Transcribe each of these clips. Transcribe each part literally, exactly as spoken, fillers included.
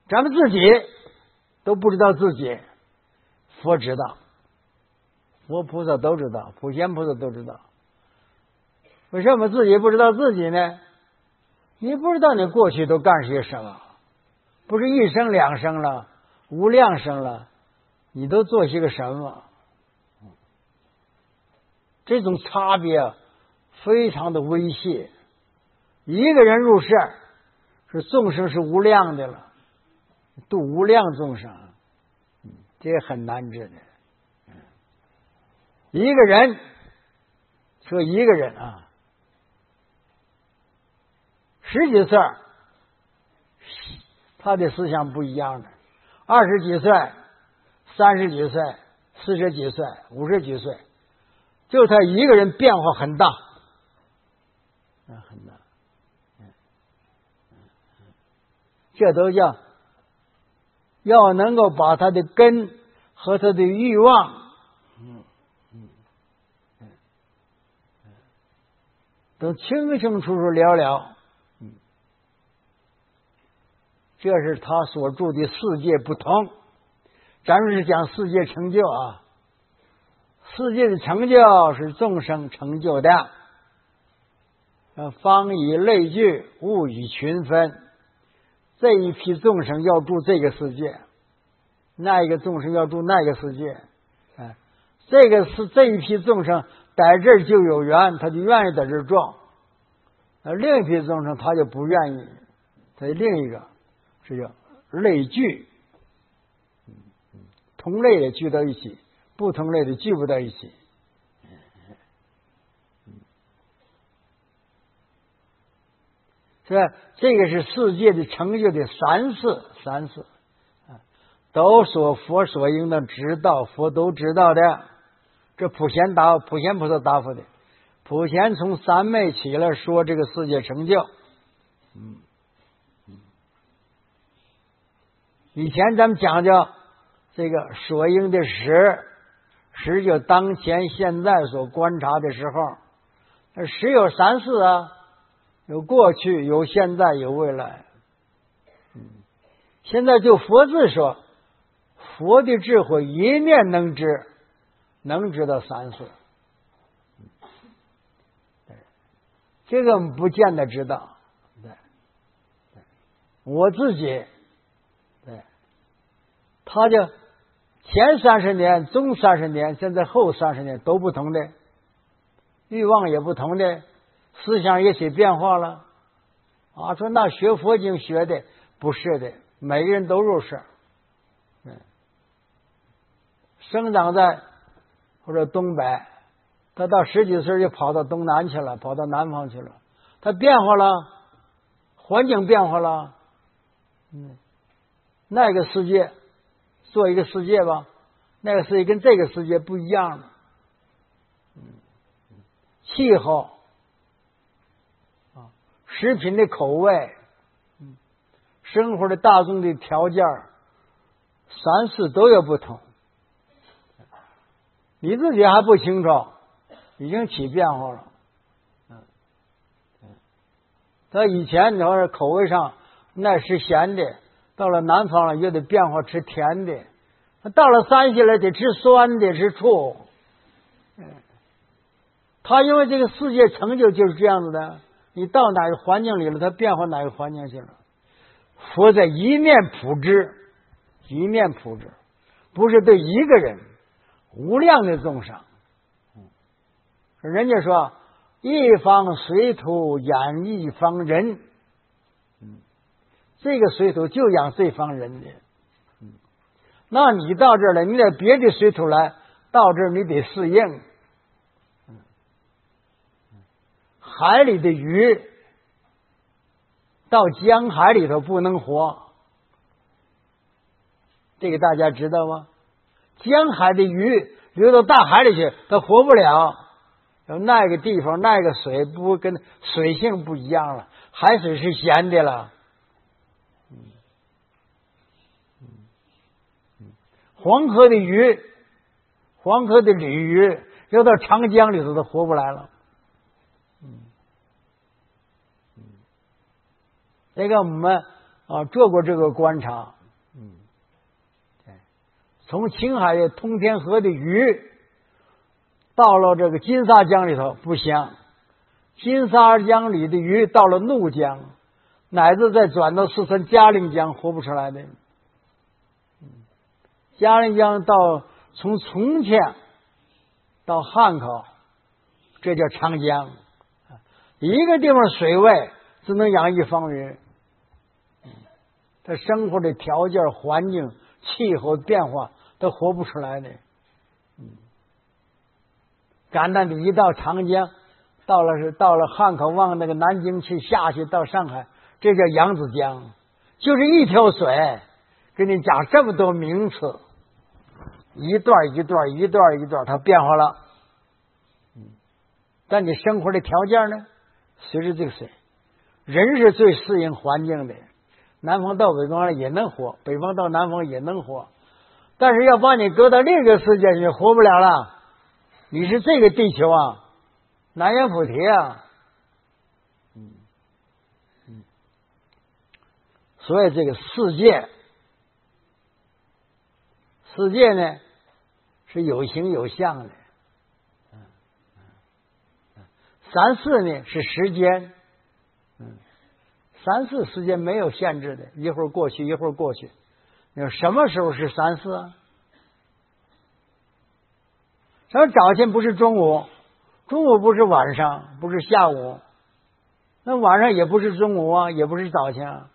咱们自己都不知道自己，佛知道，佛菩萨都知道，普贤菩萨都知道。为什么自己不知道自己呢？你不知道你过去都干些什么，不是一生两生了，无量生了，你都做些个什么？这种差别非常的微细。一个人入世，是众生是无量的了，度无量众生，这也很难治的。一个人说一个人啊，十几岁他的思想不一样的，二十几岁、三十几岁、四十几岁、五十几岁，就他一个人变化很大，很大。这都叫要能够把他的根和他的欲望，嗯嗯嗯，都清清楚楚了了。嗯，这是他所住的世界不同。咱们是讲世界成就啊，世界的成就是众生成就的。方以类聚，物以群分。这一批众生要住这个世界，那一个众生要住那个世界。哎，这个是这一批众生在这儿就有缘，他就愿意在这儿住；而另一批众生他就不愿意，在另一个，这叫类聚。同类的聚到一起，不同类的聚不到一起。是吧？这个是世界的成就的三世，三世啊，都说佛所应当知道，佛都知道的。这普贤答普贤菩萨答复的，普贤从三昧起来说这个世界成就。嗯嗯，以前咱们讲究这个所应的时，时就当前现在所观察的时候，那时有三世啊。有过去，有现在，有未来。嗯，现在就佛字说，佛的智慧一念能知，能知道三世。对，这个我们不见得知道。对，对，我自己，对，他就前三十年、中三十年，现在后三十年都不同的，欲望也不同的。思想也起变化了啊！说那学佛经学的不是的，每个人都入世。嗯，生长在或者东北，他到十几岁就跑到东南去了，跑到南方去了。他变化了，环境变化了。嗯，那个世界做一个世界吧，那个世界跟这个世界不一样了。嗯，气候。食品的口味，生活的大众的条件，三世都有不同。你自己还不清楚，已经起变化了。嗯，他以前你要是口味上爱吃咸的，到了南方了又得变化吃甜的，到了山西了得吃酸的，吃醋。嗯，他因为这个世界成就就是这样子的。你到哪个环境里了，它变化哪个环境去了？佛在一念普知，一念普知，不是对一个人，无量的众生。人家说一方水土养一方人，这个水土就养这方人的。那你到这儿来，你得别的水土来，到这儿你得适应。海里的鱼到江海里头不能活，这个大家知道吗？江海的鱼流到大海里去，它活不了。那个地方那个水不跟水性不一样了，海水是咸的了。嗯嗯嗯，黄河的鱼，黄河的鲤鱼流到长江里头，它活不来了。这个我们啊做过这个观察， 从青海的通天河的鱼到了这个金沙江里头不香，金沙江里的鱼到了怒江，乃至再转到四川嘉陵江活不出来的。嘉陵江到从重庆到汉口，这叫长江。一个地方水位只能养一方人，他生活的条件、环境、气候变化都活不出来的。感叹的一到长江，到了是到了汉口，往那个南京去，下去到上海，这叫扬子江，就是一条水，给你讲这么多名词，一段一段一段一段，它变化了。但你生活的条件呢？随着这个水，人是最适应环境的。南方到北方也能活，北方到南方也能活，但是要把你搁到另一个世界，你活不了了。你是这个地球啊，南辕普提啊。嗯嗯，所以这个世界，世界呢是有形有相的。三世呢是时间，嗯，三世时间没有限制的，一会儿过去一会儿过去。你说什么时候是三世啊？咱们早晨不是中午，中午不是晚上，不是下午，那晚上也不是中午啊，也不是早晨啊。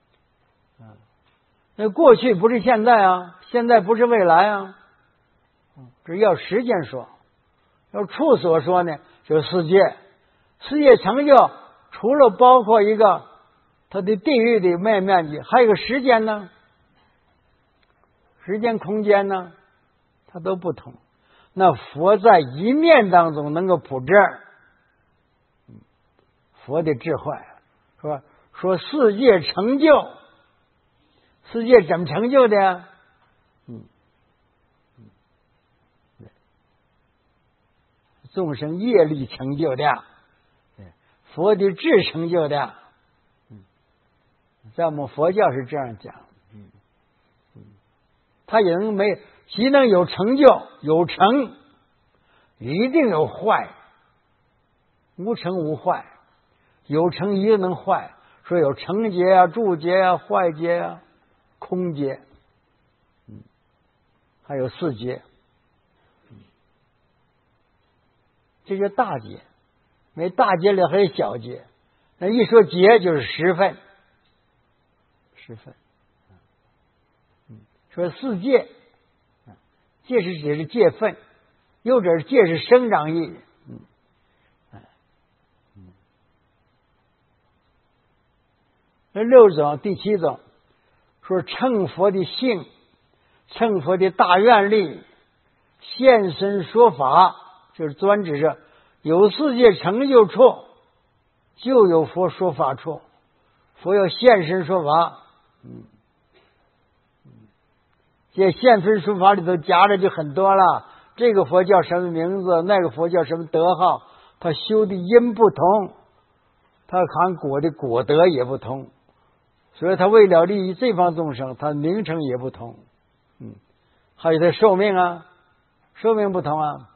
那过去不是现在啊，现在不是未来啊。这要时间说，要处所说呢，就是世界。世界成就除了包括一个它的地域的面面积，还有个时间呢，时间空间呢，它都不同。那佛在一念当中能够普知，佛的智慧是吧？说世界成就，世界怎么成就的呀？嗯，众生业力成就的。佛的智成就的，嗯，在我们佛教是这样讲，嗯嗯，他也能没，既能有成就有成，一定有坏，无成无坏，有成一定能坏，说有成劫啊、住劫啊、坏劫啊、空劫，嗯，还有四劫，嗯，这叫大劫。没大劫里还有小劫，那一说劫就是十分，十分。嗯，说四界，界是指是界分，又者界是生长意。嗯，嗯，那六种，第七种说乘佛的性，乘佛的大愿力，现身说法，就是专指着。有世界成就处，就有佛说法处。佛要现身说法，嗯，这现身说法里头夹着就很多了。这个佛叫什么名字？那个佛叫什么德号？他修的因不同，他含果的果德也不同，所以他为了利益这方众生，他名称也不同。嗯，还有他寿命啊，寿命不同啊。